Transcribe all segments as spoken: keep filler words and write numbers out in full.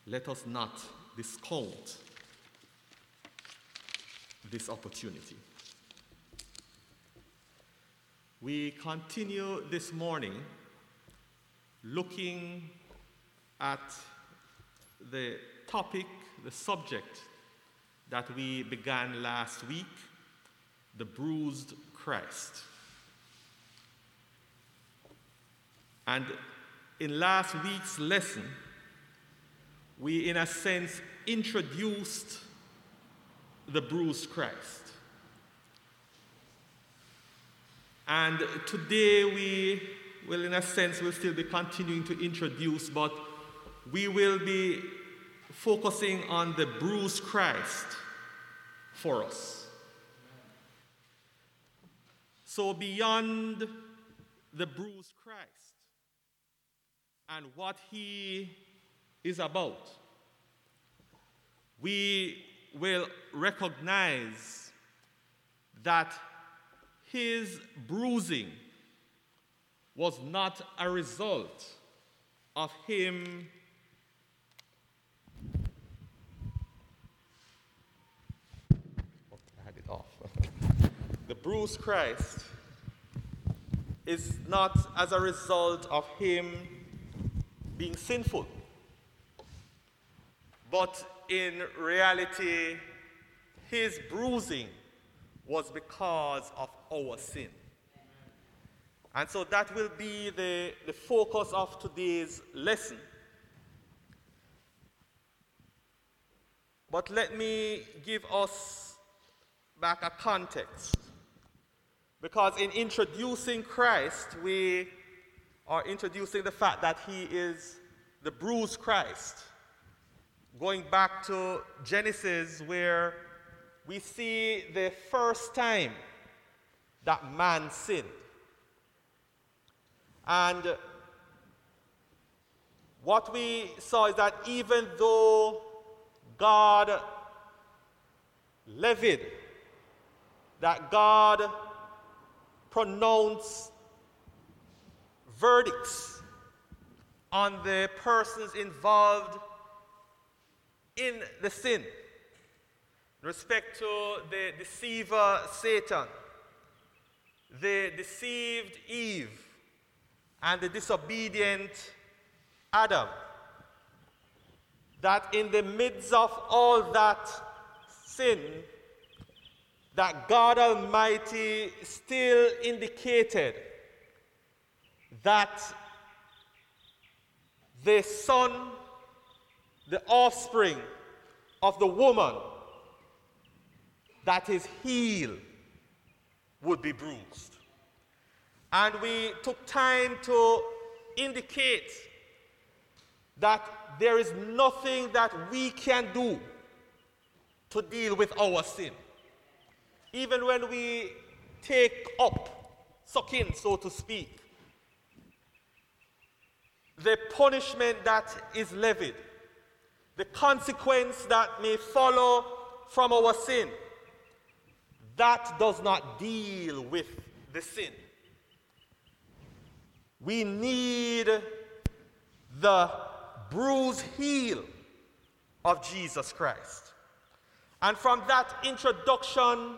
let us not discount this opportunity. We continue this morning looking at the topic, the subject that we began last week, the bruised Christ. And in last week's lesson, we, in a sense, introduced the bruised Christ. And today we will, in a sense, will still be continuing to introduce, but we will be focusing on the bruised Christ for us. So beyond the bruised Christ and what he is about, we will recognize that his bruising was not a result of him I had it off. The bruised Christ is not as a result of him being sinful, but in reality, his bruising was because of our sin. And so that will be the, the focus of today's lesson. But let me give us back a context. Because in introducing Christ, we are introducing the fact that he is the bruised Christ. Going back to Genesis, where we see the first time that man sinned. And what we saw is that even though God levied, that God pronounced verdicts on the persons involved in the sin, in respect to the deceiver Satan, the deceived Eve, and the disobedient Adam, that in the midst of all that sin, that God Almighty still indicated that the son, the offspring of the woman, that his heel would be bruised. And we took time to indicate that there is nothing that we can do to deal with our sin. Even when we take up, suck in, so to speak, the punishment that is levied, the consequence that may follow from our sin, that does not deal with the sin. We need the bruised heel of Jesus Christ. And from that introduction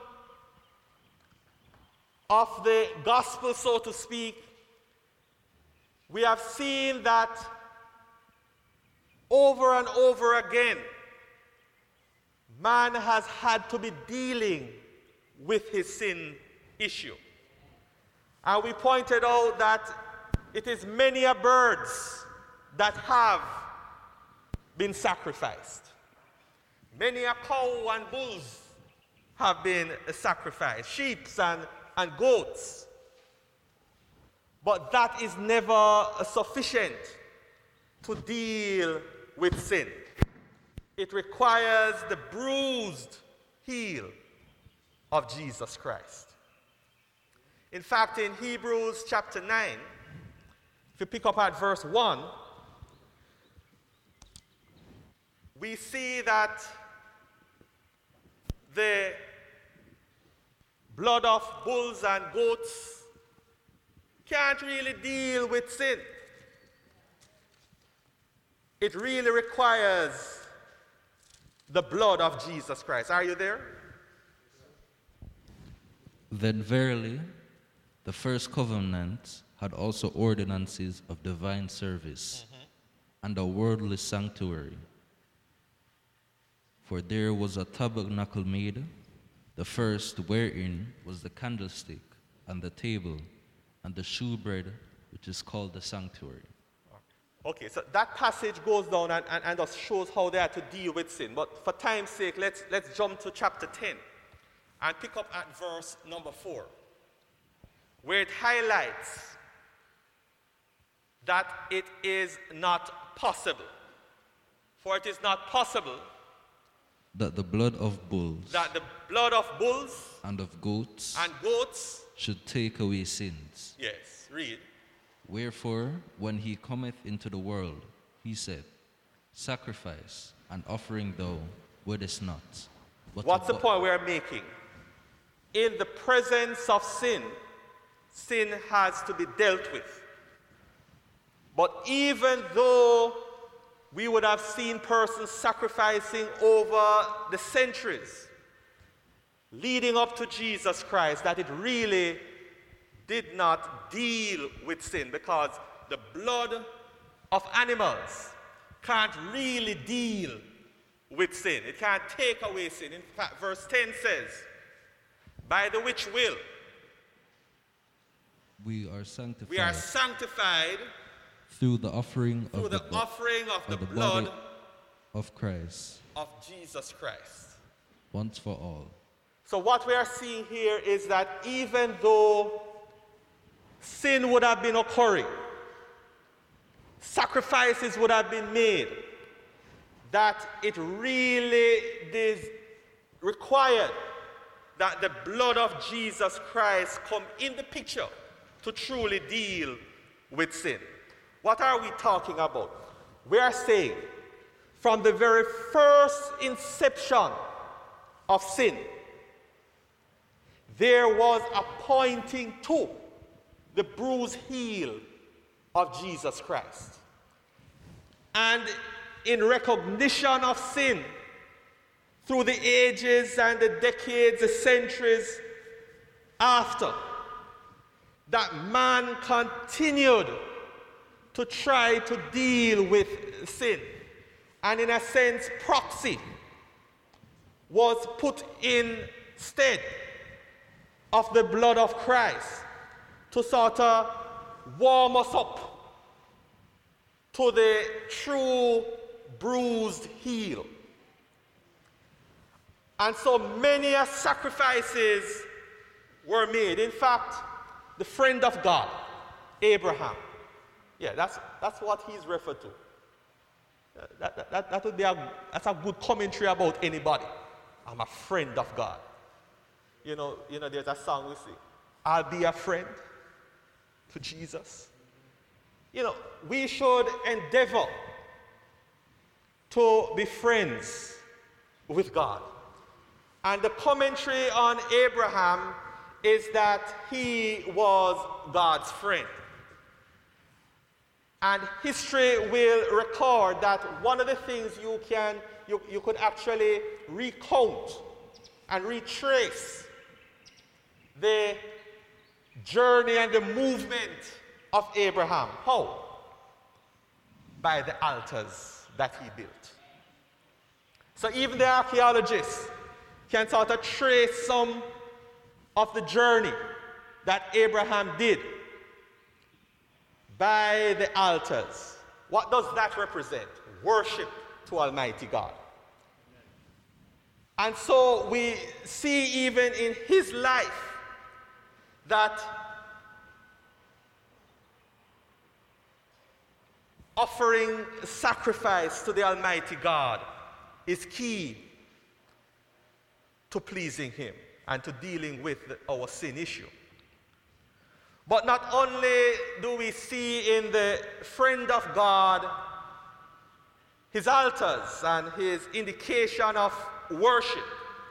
of the gospel, so to speak, we have seen that over and over again, man has had to be dealing with his sin issue. And we pointed out that it is many a birds that have been sacrificed. Many a cow and bulls have been sacrificed, sheep and, and goats. But that is never sufficient to deal with sin. It requires the bruised heel of Jesus Christ. In fact, in Hebrews chapter nine, if you pick up at verse one, we see that the blood of bulls and goats can't really deal with sin. it really requires the blood of Jesus Christ. Are you there? Then verily, the first covenant had also ordinances of divine service mm-hmm. and a worldly sanctuary. For there was a tabernacle made, the first wherein was the candlestick and the table and the shewbread, which is called the sanctuary. Okay, so that passage goes down and, and, and just shows how they are to deal with sin. But for time's sake, let's, let's jump to chapter ten and pick up at verse number four, where it highlights that it is not possible. For it is not possible that the blood of bulls that the blood of bulls and of goats and goats should take away sins. Yes, read. Wherefore, when he cometh into the world, he said, sacrifice and offering thou wouldest not. But what's the point we are making? In the presence of sin, sin has to be dealt with. But even though we would have seen persons sacrificing over the centuries leading up to Jesus Christ, that it really did not deal with sin, because the blood of animals can't really deal with sin. It can't take away sin. In fact, verse ten says, by the which will we are sanctified, we are sanctified through the offering through of the, the offering of, of the, the blood of Christ, of Jesus Christ, once for all. So what we are seeing here is that even though sin would have been occurring, sacrifices would have been made, that it really is required that the blood of Jesus Christ come in the picture to truly deal with sin. What are we talking about? We are saying from the very first inception of sin, there was a pointing to the bruised heel of Jesus Christ. And in recognition of sin, through the ages and the decades, the centuries after, that man continued to try to deal with sin. And in a sense, proxy was put instead of the blood of Christ to sort of warm us up to the true bruised heel. And so many sacrifices were made. In fact, the friend of God, Abraham, yeah, that's, that's what he's referred to. That, that, that, that would be a, that's a good commentary about anybody. I'm a friend of God. You know, you know, there's a song we sing, I'll be a friend to Jesus. You know, we should endeavor to be friends with God. And the commentary on Abraham is that he was God's friend. And history will record that one of the things you can, you, you could actually recount and retrace the journey and the movement of Abraham. How? By the altars that he built. So even the archaeologists can sort of trace some of the journey that Abraham did by the altars. What does that represent? Worship to Almighty God. And so we see even in his life that offering sacrifice to the Almighty God is key to pleasing him and to dealing with our sin issue. But not only do we see in the friend of God his altars and his indication of worship,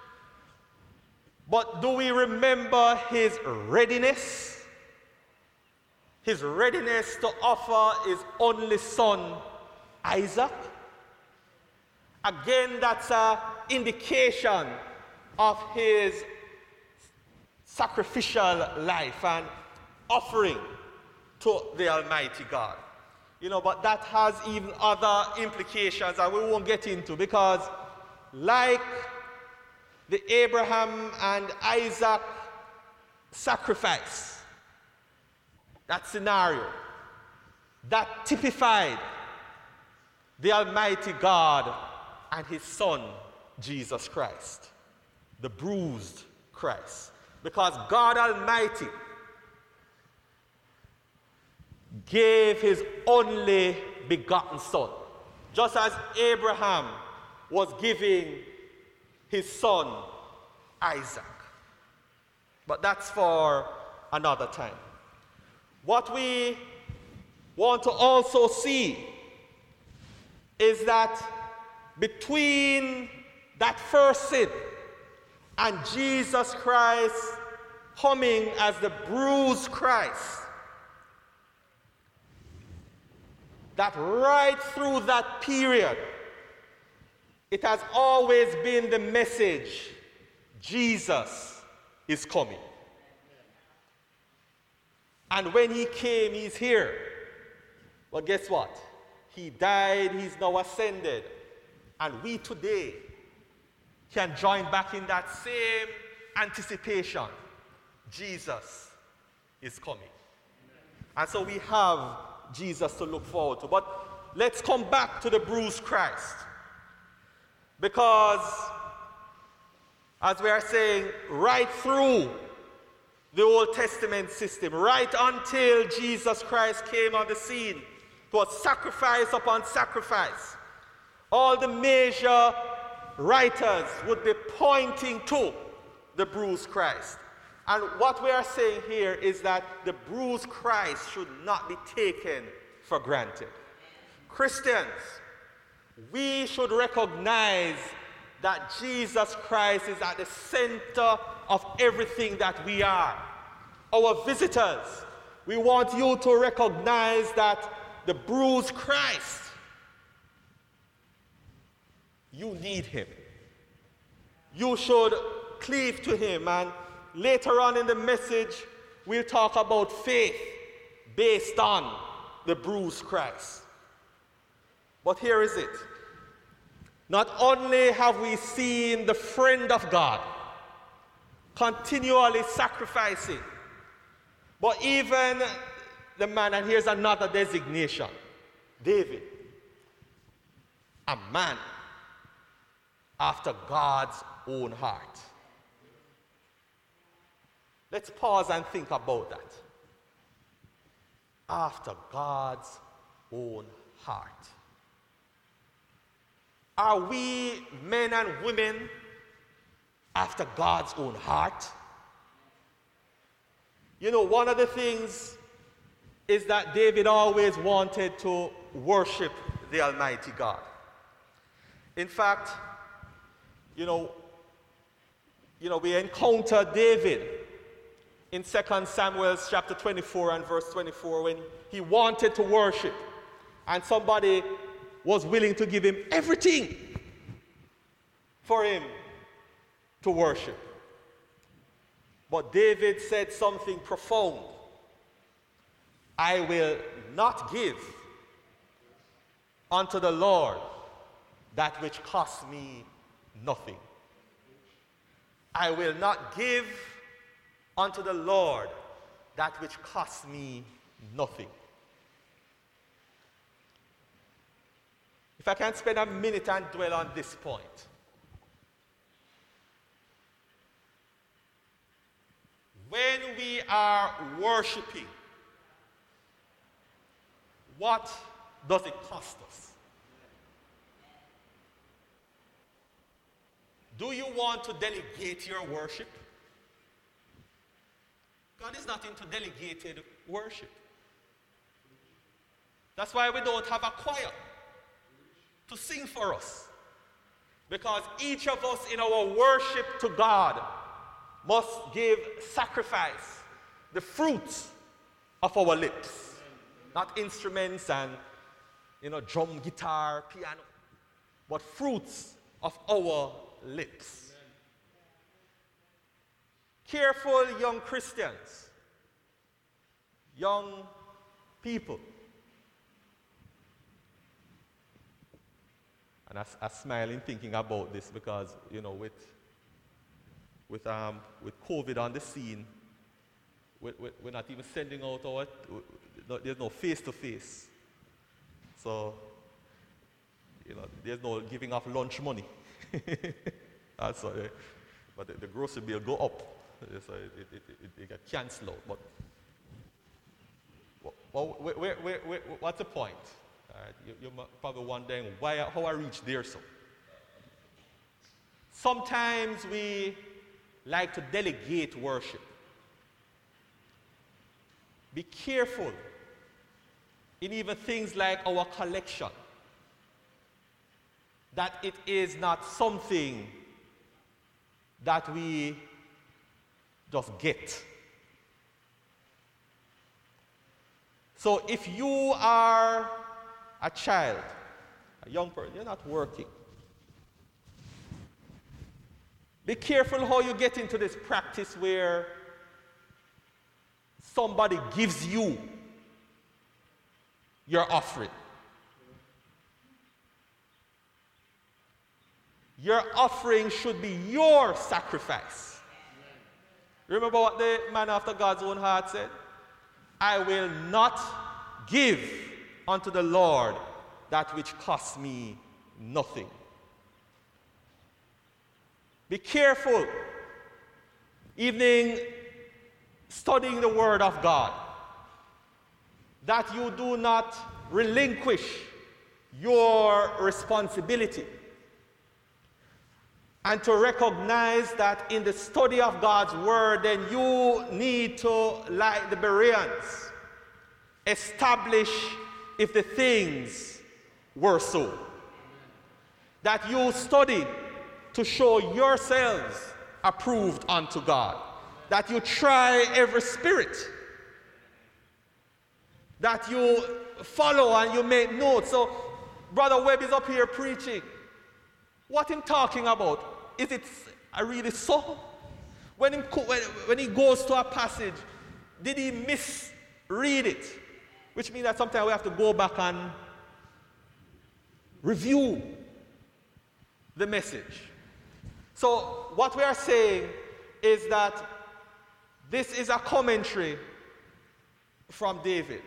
but do we remember his readiness? His readiness to offer his only son Isaac. Again, that's an indication of his sacrificial life and offering to the Almighty God. You know, but that has even other implications that we won't get into, because like the Abraham and Isaac sacrifice, that scenario, that typified the Almighty God and his Son, Jesus Christ, the bruised Christ. Because God Almighty gave his only begotten Son, just as Abraham was giving his son Isaac. But that's for another time. What we want to also see is that between that first sin and Jesus Christ coming as the bruised Christ, that right through that period, it has always been the message, Jesus is coming. And when he came, he's here. Well, guess what? He died, he's now ascended. And we today can join back in that same anticipation. Jesus is coming. And so we have Jesus to look forward to. But let's come back to the bruised Christ. Because, as we are saying, right through the Old Testament system, right until Jesus Christ came on the scene, it was sacrifice upon sacrifice. All the major writers would be pointing to the bruised Christ. And what we are saying here is that the bruised Christ should not be taken for granted. Christians, we should recognize that Jesus Christ is at the center of everything that we are. Our visitors, we want you to recognize that the bruised Christ, you need him. You should cleave to him. And later on in the message, we'll talk about faith based on the bruised Christ. But here is it. Not only have we seen the friend of God continually sacrificing, but even the man, and here's another designation, David, a man after God's own heart. Let's pause and think about that. After God's own heart. Are we men and women after God's own heart? You know, one of the things is that David always wanted to worship the Almighty God. In fact, you know, you know, we encounter David in Second Samuel chapter twenty-four and verse twenty-four when he wanted to worship and somebody was willing to give him everything for him to worship. But David said something profound. I will not give unto the Lord that which costs me nothing. I will not give unto the Lord that which costs me nothing. If I can spend a minute and dwell on this point. When we are worshiping, what does it cost us? Do you want to delegate your worship? God is not into delegated worship. That's why we don't have a choir to sing for us. Because each of us in our worship to God must give sacrifice, the fruits of our lips, not instruments and you know, drum, guitar, piano, but fruits of our lips. Careful, young Christians, young people. And I, I smile in thinking about this because, you know, with, with, um, with COVID on the scene, we're, we're not even sending out our, there's no face-to-face. So, you know, there's no giving off lunch money. That's why, but the, the grocery bill go up. So it, it, it, it, it get cancelled out. But well, where, where, where, where, what's the point? All right, you, you're probably wondering why, how I reached there so. Sometimes we like to delegate worship. Be careful in even things like our collection, that it is not something that we just get. So if you are a child, a young person, you're not working, be careful how you get into this practice where somebody gives you your offering. Your offering should be your sacrifice. Remember what the man after God's own heart said? I will not give unto the Lord that which costs me nothing. Be careful, evening studying the Word of God, that you do not relinquish your responsibility. And to recognize that in the study of God's Word, then you need to, like the Bereans, establish if the things were so. That you study to show yourselves approved unto God. That you try every spirit. That you follow and you make notes. So, Brother Webb is up here preaching. What him talking about? Is it I really so? When, him, when, when he goes to a passage, did he misread it? Which means that sometimes we have to go back and review the message. So what we are saying is that this is a commentary from David.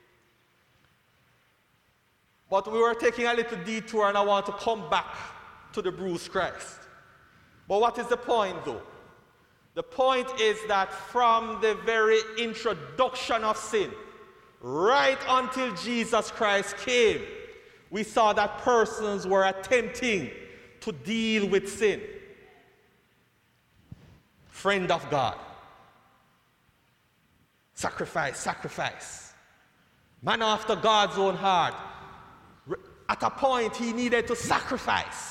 But we were taking a little detour and I want to come back to the bruised Christ. But what is the point though? The point is that from the very introduction of sin, right until Jesus Christ came, we saw that persons were attempting to deal with sin. Friend of God. Sacrifice, sacrifice. Man after God's own heart. At a point, he needed to sacrifice.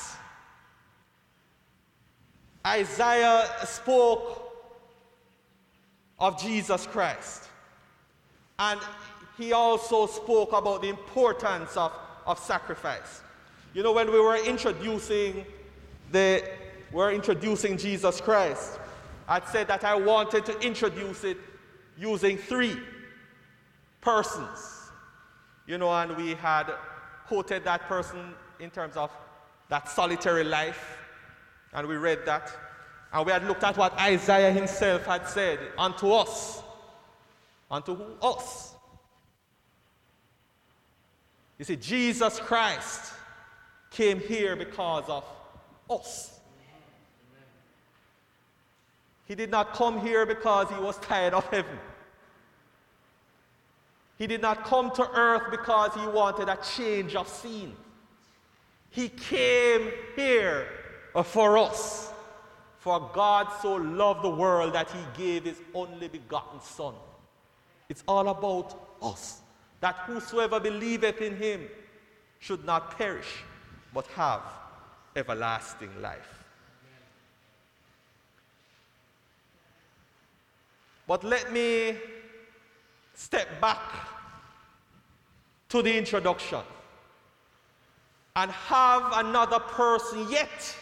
Isaiah spoke of Jesus Christ. And he also spoke about the importance of, of sacrifice. You know, when we were introducing the, we were introducing Jesus Christ, I said that I wanted to introduce it using three persons. You know, and we had quoted that person in terms of that solitary life. And we read that. And we had looked at what Isaiah himself had said unto us. Unto who? Us. You see, Jesus Christ came here because of us. He did not come here because he was tired of heaven. He did not come to earth because he wanted a change of scene. He came here for us. For God so loved the world that he gave his only begotten Son. It's all about us. That whosoever believeth in him should not perish, but have everlasting life. But let me step back to the introduction. and have another person yet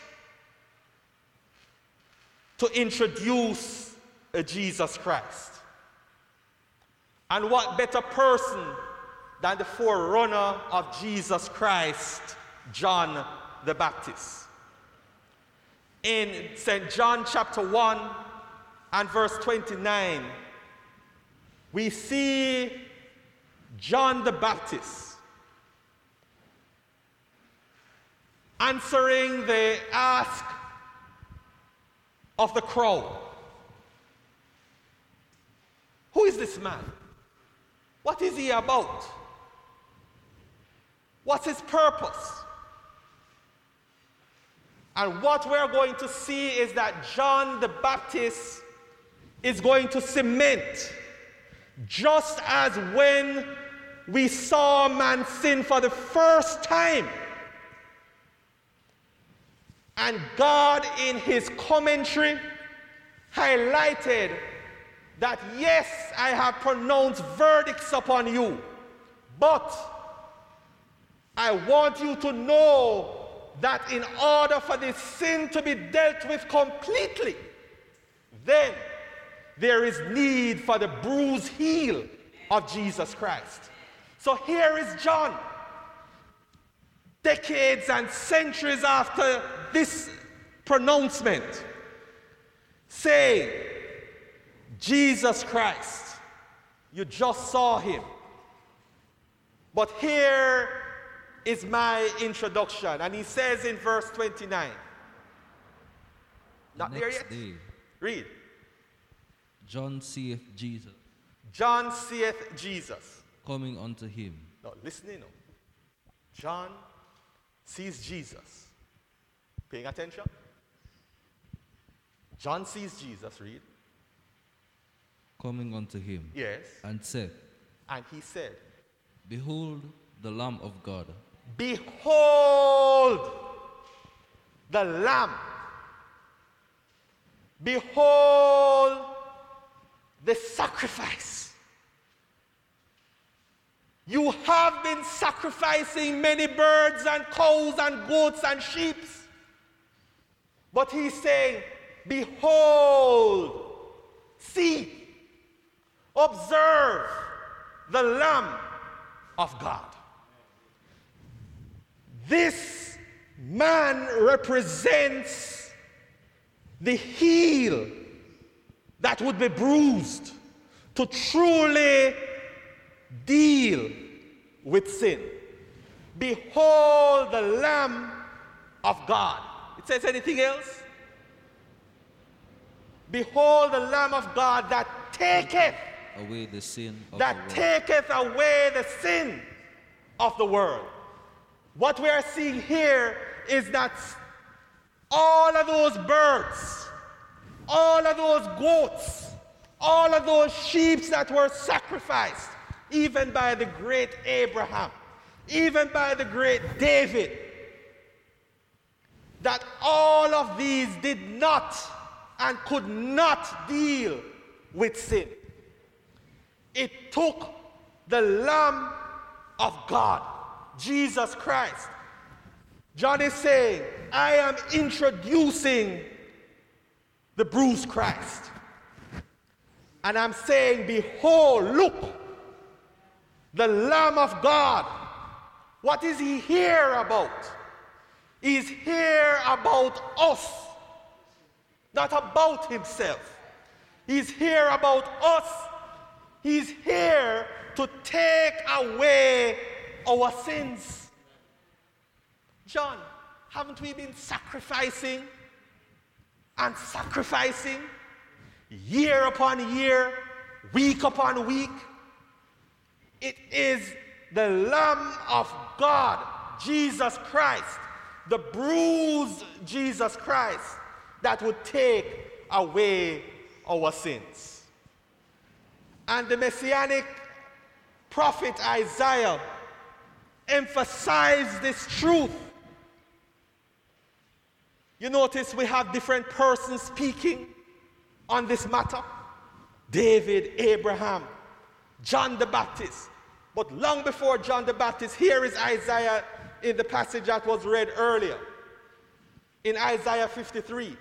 to introduce a Jesus Christ. And what better person than the forerunner of Jesus Christ, John the Baptist. In Saint John chapter one and verse twenty-nine, we see John the Baptist answering the ask of the crowd. Who is this man? What is he about? What's his purpose? And what we're going to see is that John the Baptist is going to cement, just as when we saw man sin for the first time, and God in his commentary highlighted that, yes, I have pronounced verdicts upon you, but I want you to know that in order for this sin to be dealt with completely, then there is need for the bruised heel of Jesus Christ. So here is John, decades and centuries after this pronouncement, saying, Jesus Christ, you just saw him. But here is my introduction. And he says in verse twenty-nine. The Not there next yet? day, Read. John seeth Jesus John seeth Jesus. coming unto him. Now, listening now. John sees Jesus. Paying attention? John sees Jesus, read. Coming unto him, Yes. and said, And he said, Behold the Lamb of God, behold the Lamb. Behold the sacrifice. You have been sacrificing many birds and cows and goats and sheep. But he's saying, behold, see, observe the Lamb of God. This man represents the heel that would be bruised to truly deal with sin. Behold the Lamb of God. It says anything else? Behold the Lamb of God that taketh away the sin of that the world. taketh away the sin of the world. What we are seeing here is that all of those birds, all of those goats, all of those sheep that were sacrificed, even by the great Abraham, even by the great David, that all of these did not and could not deal with sin. It took the Lamb of God, Jesus Christ. John is saying, I am introducing the bruised Christ. And I'm saying, behold, look, the Lamb of God. What is he here about? He's here about us, not about himself. He's here about us. He's here to take away our sins. John, haven't we been sacrificing and sacrificing year upon year, week upon week? It is the Lamb of God, Jesus Christ, the bruised Jesus Christ, that would take away our sins. And the messianic prophet Isaiah emphasized this truth. You notice we have different persons speaking on this matter. David, Abraham, John the Baptist. But long before John the Baptist, here is Isaiah in the passage that was read earlier, in Isaiah fifty-three.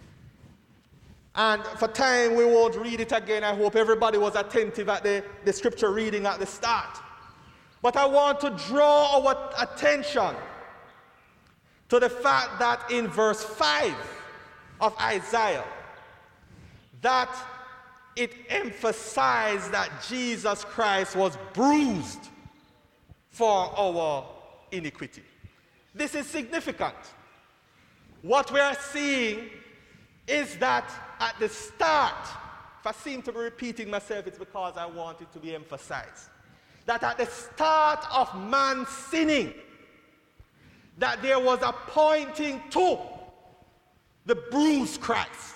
And for time, we won't read it again. I hope everybody was attentive at the, the scripture reading at the start. But I want to draw our attention to the fact that in verse five of Isaiah, that it emphasized that Jesus Christ was bruised for our iniquity. This is significant. What we are seeing is that at the start, if I seem to be repeating myself, it's because I want it to be emphasized. That at the start of man sinning, that there was a pointing to the bruised Christ.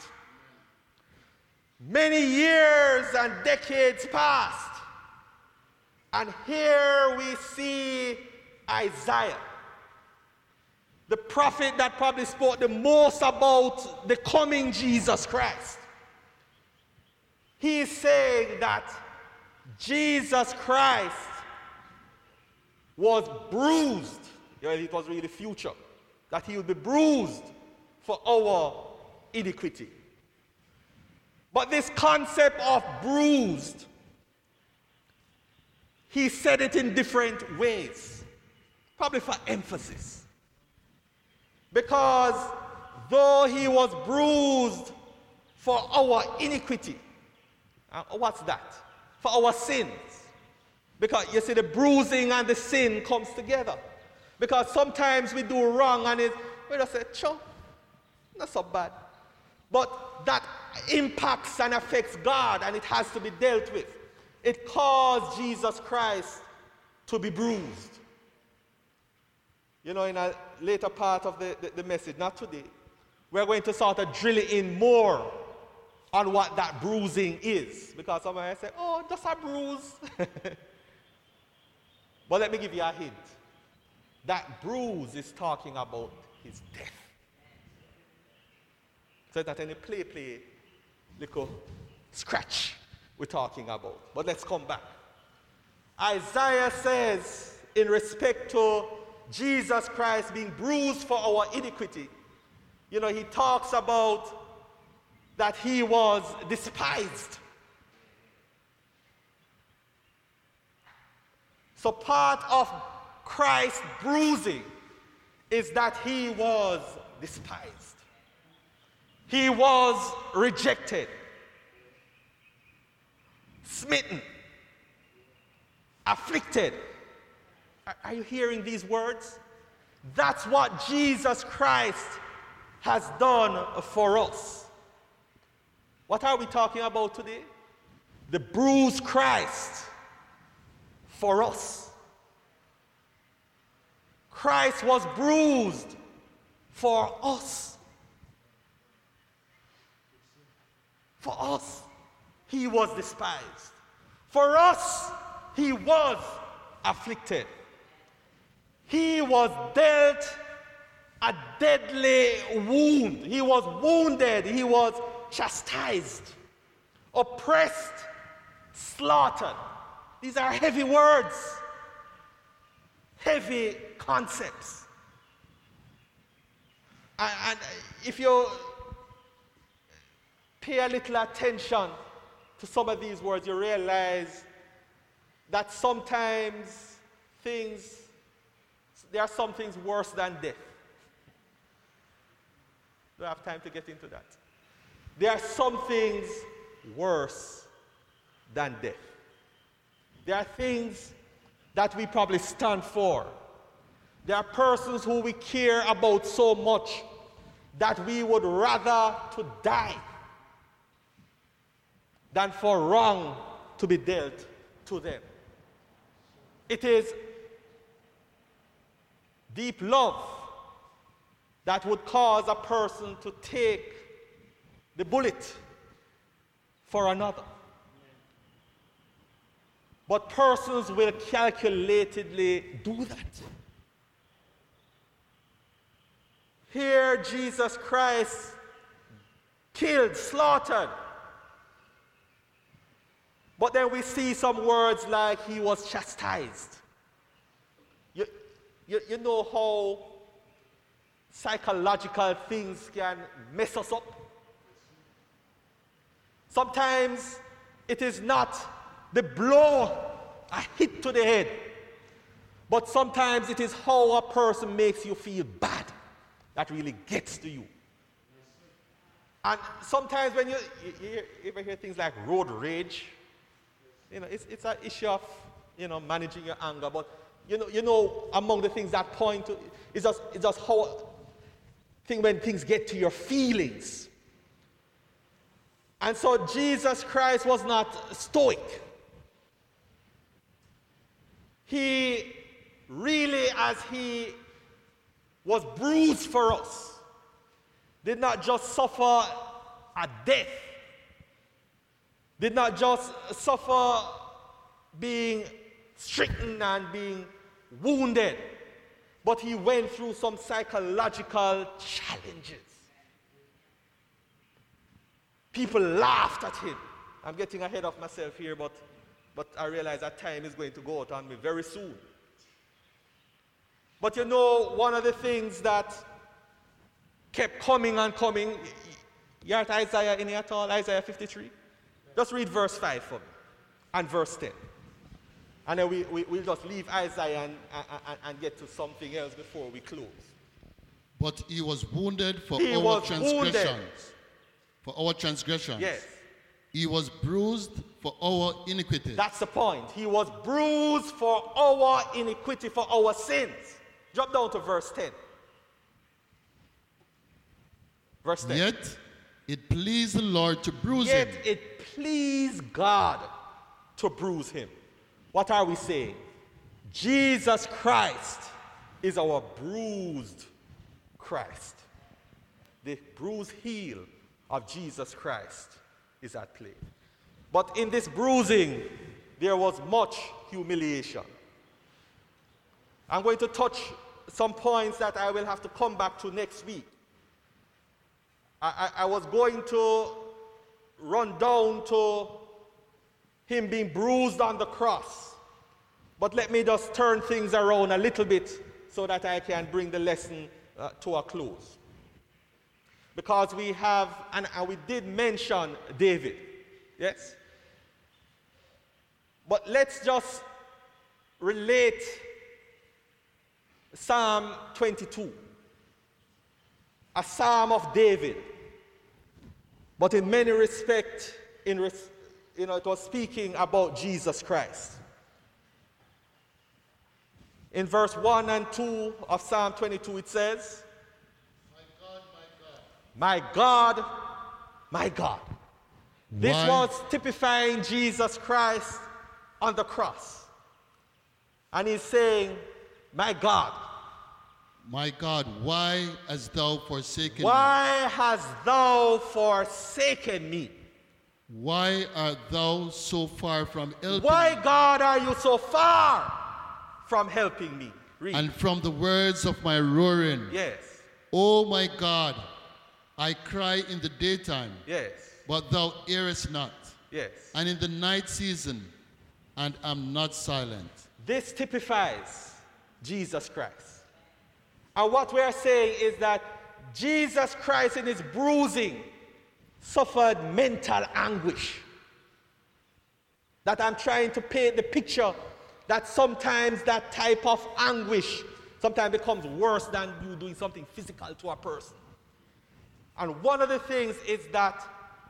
Many years and decades passed, and here we see Isaiah, the prophet that probably spoke the most about the coming Jesus Christ. He is saying that Jesus Christ was bruised. You know, it was really the future, that he would be bruised for our iniquity. But this concept of bruised, he said it in different ways, probably for emphasis. Because though he was bruised for our iniquity, uh, what's that? For our sins. Because you see, the bruising and the sin comes together. Because sometimes we do wrong and it, we just say, sure, not so bad. But that impacts and affects God, and it has to be dealt with. It caused Jesus Christ to be bruised. You know, in a later part of the, the, the message, not today, we're going to sort of drill in more on what that bruising is. Because somebody say, oh, just a bruise. But let me give you a hint. That bruise is talking about his death. So that any play, play, little scratch we're talking about. But let's come back. Isaiah says, in respect to Jesus Christ being bruised for our iniquity, you know, he talks about that he was despised. So part of Christ's bruising is that he was despised. He was rejected, smitten, afflicted. Are you hearing these words? That's what Jesus Christ has done for us. What are we talking about today? The bruised Christ for us. Christ was bruised for us. For us, he was despised. For us, he was afflicted. He was dealt a deadly wound. He was wounded. He was chastised, oppressed, slaughtered. These are heavy words, heavy concepts. And, and if you pay a little attention to some of these words, you realize that sometimes things, there are some things worse than death. Don't have time to get into that. There are some things worse than death. There are things that we probably stand for. There are persons who we care about so much that we would rather to die than for wrong to be dealt to them. It is deep love that would cause a person to take the bullet for another. But persons will calculatedly do that. Here, Jesus Christ killed, slaughtered. But then we see some words like he was chastised. You, you, you know how psychological things can mess us up? Sometimes it is not the blow, a hit to the head, but sometimes it is how a person makes you feel bad that really gets to you. And sometimes when you, you, you ever hear things like road rage, you know, it's, it's an issue of, you know, managing your anger, but you know, you know, among the things that point to, it's just, it's just how, thing when things get to your feelings. And so Jesus Christ was not stoic. He really, as he was bruised for us, did not just suffer a death, did not just suffer being stricken and being wounded, but he went through some psychological challenges. People laughed at him. I'm getting ahead of myself here, but, but I realize that time is going to go out on me very soon. But you know, one of the things that kept coming and coming, you're at Isaiah in here at all, Isaiah fifty-three? Just read verse five for me, and verse ten. And then we, we, we'll just leave Isaiah and, and, and get to something else before we close. But he was wounded for he our was transgressions. Wounded. For our transgressions. Yes. He was bruised for our iniquity. That's the point. He was bruised for our iniquity, for our sins. Drop down to verse ten. Verse ten. Yet it pleased the Lord to bruise Yet him. it pleased God to bruise him. What are we saying? Jesus Christ is our bruised Christ. The bruised heel of Jesus Christ is at play. But in this bruising, there was much humiliation. I'm going to touch some points that I will have to come back to next week. I, I, I was going to run down to him being bruised on the cross. But let me just turn things around a little bit so that I can bring the lesson uh, to a close. Because we have, and, and we did mention David, yes? But let's just relate Psalm twenty-two, a psalm of David, but in many respects, in res, you know, it was speaking about Jesus Christ. In verse one and two of Psalm twenty-two, it says, My God, my God. This Why? was typifying Jesus Christ on the cross. And he's saying, my God. My God, why hast thou forsaken Why me? hast thou forsaken me? Why art thou so far from helping Why, me? God, are you so far from helping me? Read. And from the words of my roaring. Yes. O my God, I cry in the daytime, Yes. but thou hearest not. Yes. And in the night season, and am not silent. This typifies Jesus Christ. And what we are saying is that Jesus Christ in his bruising suffered mental anguish. That I'm trying to paint the picture that sometimes that type of anguish sometimes becomes worse than you doing something physical to a person. And one of the things is that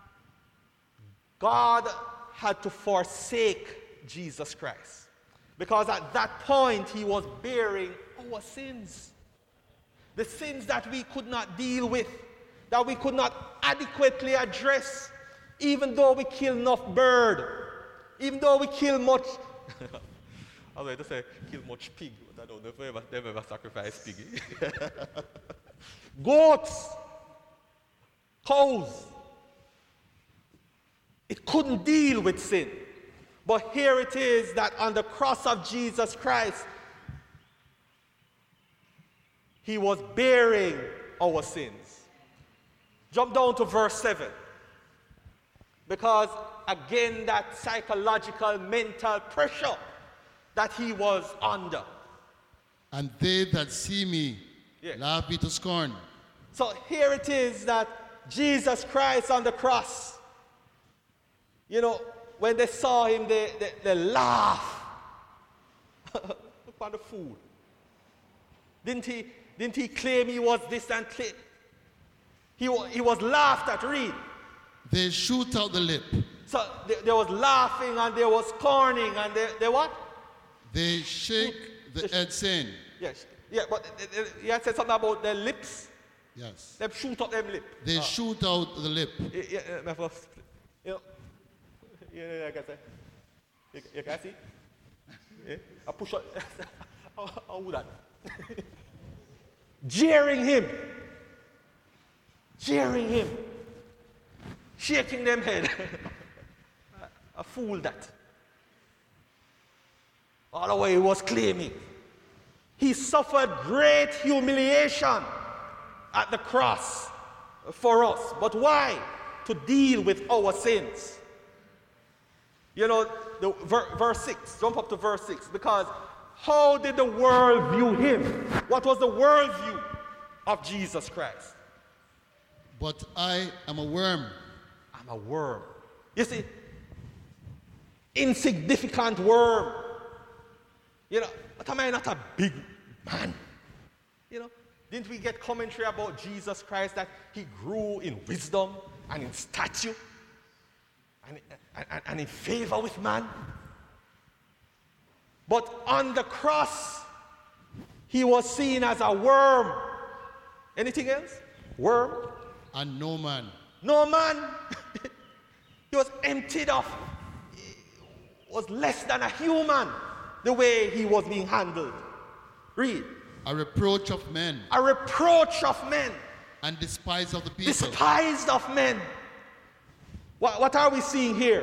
God had to forsake Jesus Christ. Because at that point, he was bearing our sins. The sins that we could not deal with, that we could not adequately address, even though we kill enough bird, even though we kill much, I was going to say, kill much pig, but I don't know if they ever, they've ever sacrificed piggy. Goats, cows. It couldn't deal with sin. But here it is that on the cross of Jesus Christ, he was bearing our sins. Jump down to verse seven. Because again, that psychological, mental pressure that he was under. And they that see me Yeah. laugh me to scorn. So here it is that Jesus Christ on the cross, you know, when they saw him, they, they, they laugh. Look at the fool. Didn't he, didn't he claim he was this and claim? He, wa- he was laughed at, read. They shoot out the lip. So there, there was laughing and there was scorning and they, they what? They shake the head saying, Yes. Yeah, but uh, uh, he had said something about their lips. yes. They shoot up them lip. They Ah. shoot out the lip. Yeah, yeah, yeah, my first, you know, yeah, yeah, yeah, I can say. You, you can see? Yeah, I push up. How, how would that? Jeering him. Jeering him. Shaking them head. A fool that. All the way he was claiming. He suffered great humiliation at the cross for us. But why? To deal with our sins. You know, the, ver, verse six, jump up to verse six, because how did the world view him? What was the world view of Jesus Christ? But I am a worm. I'm a worm. You see, insignificant worm. You know, but am I not a big man? You know, didn't we get commentary about Jesus Christ that he grew in wisdom and in stature and, and, and in favor with man? But on the cross, he was seen as a worm. Anything else? Worm? And no man. No man. He was emptied of, was less than a human, the way he was being handled. Read. A reproach of men. A reproach of men. And despised of the people. Despised of men. What, what are we seeing here?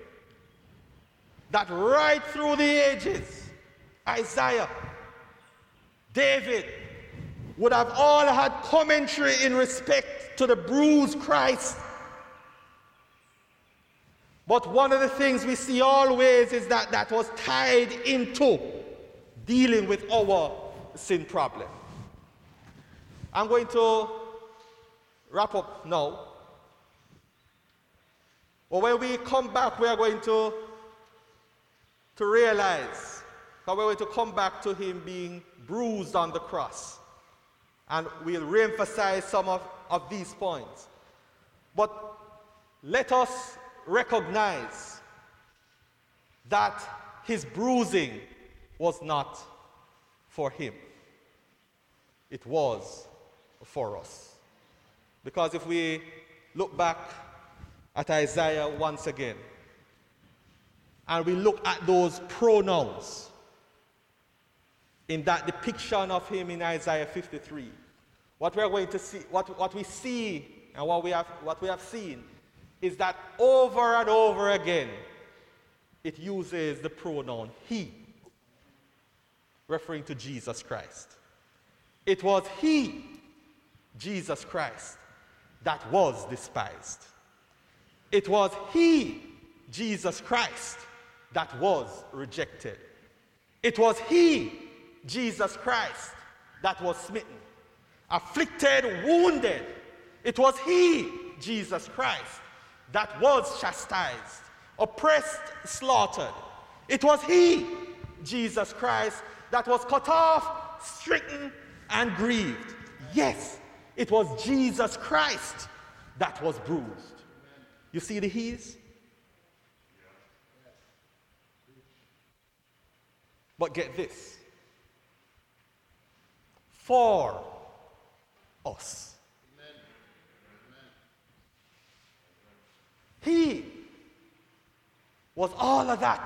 That right through the ages, Isaiah, David would have all had commentary in respect to the bruised Christ. But one of the things we see always is that that was tied into dealing with our sin problem. I'm going to wrap up now. But when we come back, we are going to, to realize that we're going to come back to him being bruised on the cross. And we'll re-emphasize some of, of these points. But let us recognize that his bruising was not for him. It was for us. Because if we look back at Isaiah once again, and we look at those pronouns in that depiction of him in Isaiah fifty-three, what we are going to see, what, what we see and what we have what we have seen is that over and over again it uses the pronoun he, referring to Jesus Christ. It was he, Jesus Christ, that was despised. It was he, Jesus Christ, that was rejected. It was he, Jesus Christ, that was smitten, afflicted, wounded. It was he, Jesus Christ, that was chastised, oppressed, slaughtered. It was he, Jesus Christ, that was cut off, stricken, and grieved. Yes, it was Jesus Christ that was bruised. You see the he's? But get this. For us. He was all of that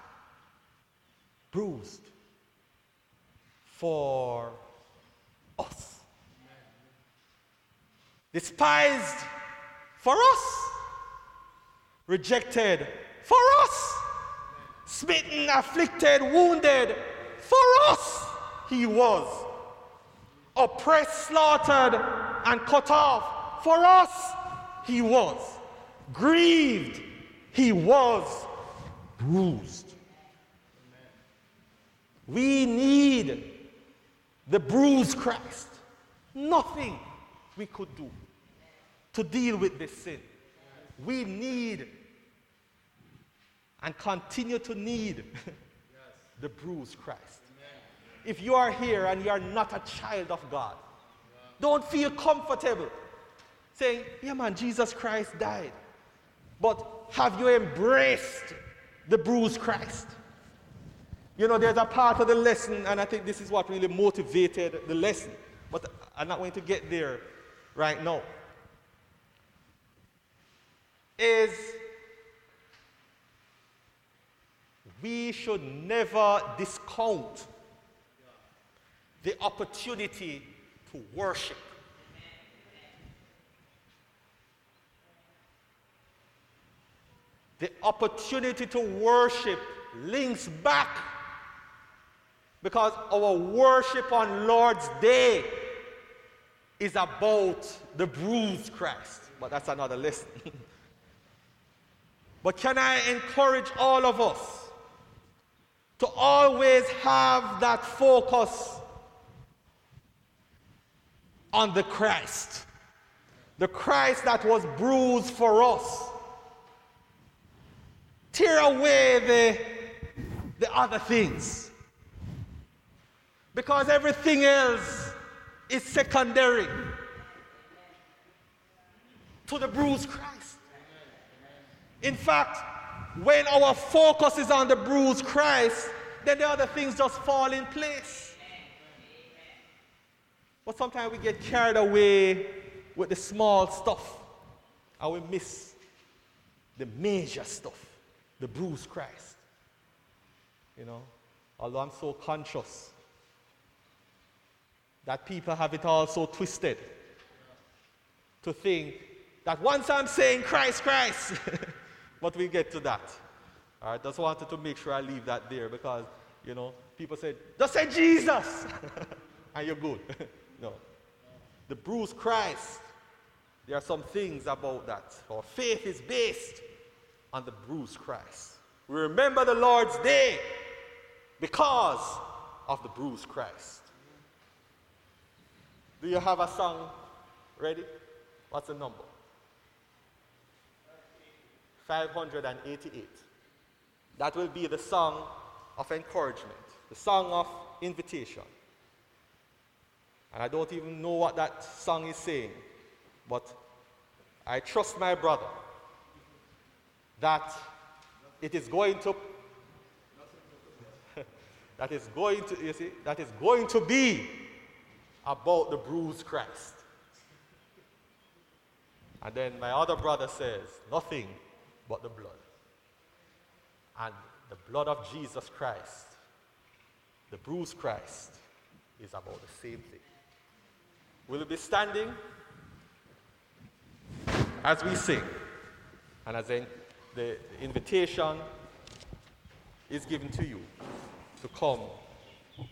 bruised for us. Despised for us. Rejected for us. Smitten, afflicted, wounded for us. He was oppressed, slaughtered, and cut off for us. He was grieved. He was bruised. We need the bruised Christ. Nothing we could do to deal with this sin. We need and continue to need the bruised Christ. If you are here and you are not a child of God, don't feel comfortable saying, yeah man, Jesus Christ died. But have you embraced the bruised Christ? You know, there's a part of the lesson, and I think this is what really motivated the lesson. But I'm not going to get there right now. Is we should never discount the opportunity to worship. The opportunity to worship links back, because our worship on Lord's Day is about the bruised Christ. But that's another lesson. But can I encourage all of us to always have that focus on the Christ. The Christ that was bruised for us. Tear away the, the other things. Because everything else is secondary to the bruised Christ. In fact, when our focus is on the bruised Christ, then the other things just fall in place. But sometimes we get carried away with the small stuff and we miss the major stuff, the bruised Christ. You know, although I'm so conscious that people have it all so twisted to think that once I'm saying Christ, Christ, but we get to that. All right, just wanted to make sure I leave that there because, you know, people say, just say Jesus, and you're good. No. The bruised Christ, there are some things about that. Our faith is based on the bruised Christ. We remember the Lord's Day because of the bruised Christ. Do you have a song ready? What's the number? five hundred eighty-eight. That will be the song of encouragement, the song of invitation. And I don't even know what that song is saying, but I trust my brother that it is going to that is going to you see that is going to be about the bruised Christ. And then my other brother says, nothing but the blood. And the blood of Jesus Christ, the bruised Christ, is about the same thing. Will you be standing as we sing? And as in, the, the invitation is given to you to come